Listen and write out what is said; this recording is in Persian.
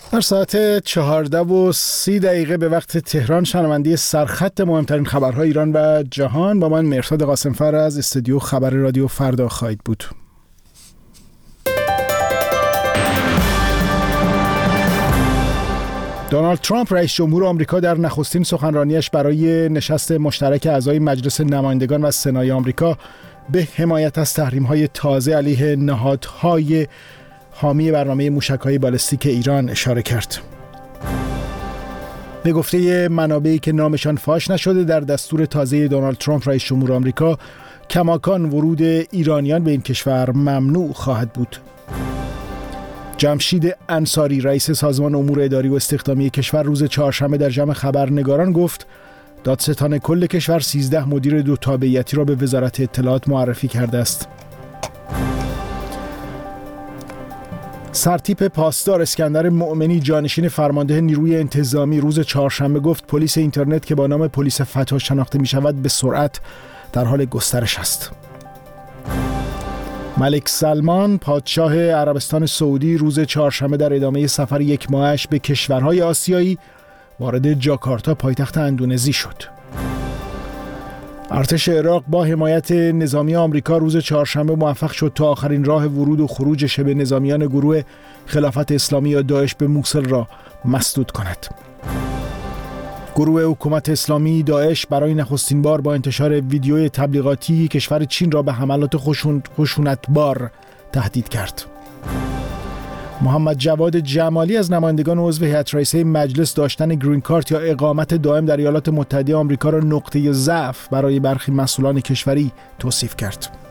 در ساعت 14:30 به وقت تهران شنونده سرخط مهمترین خبرهای ایران و جهان با من مرصاد قاسمفر از استودیو خبر رادیو فردا خواهید بود. دونالد ترامپ رئیس جمهور آمریکا در نخستین سخنرانیش برای نشست مشترک اعضای مجلس نمایندگان و سنای آمریکا به حمایت از تحریم‌های تازه علیه نهادهای حامی برنامه موشک‌های بالستیک ایران اشاره کرد. به گفته منابعی که نامشان فاش نشده، در دستور تازه دونالد ترامپ رئیس جمهور آمریکا کماکان ورود ایرانیان به این کشور ممنوع خواهد بود. جمشید انصاری رئیس سازمان امور اداری و استخدامی کشور روز چهارشنبه در جمع خبرنگاران گفت دادستان کل کشور 13 مدیر دو تابعیتی را به وزارت اطلاعات معرفی کرده است. سرتیپ پاسدار اسکندر مؤمنی جانشین فرمانده نیروی انتظامی روز چهارشنبه گفت پلیس اینترنت که با نام پلیس فتح شناخته می شود به سرعت در حال گسترش است. ملک سلمان پادشاه عربستان سعودی روز چهارشنبه در ادامه سفر یک ماهش به کشورهای آسیایی وارد جاکارتا پایتخت اندونزی شد. ارتش عراق با حمایت نظامی آمریکا روز چهارشنبه موفق شد تا آخرین راه ورود و خروج شبه نظامیان گروه خلافت اسلامی یا داعش به موصل را مسدود کند. گروه حکومت اسلامی داعش برای نخستین بار با انتشار ویدیوی تبلیغاتی کشور چین را به حملات خشونتبار تهدید کرد. محمد جواد جمالی از نمایندگان عضو هیئت رئیسه مجلس داشتن گرین کارت یا اقامت دائم در ایالات متحده آمریکا را نقطه ضعف برای برخی مسئولان کشوری توصیف کرد.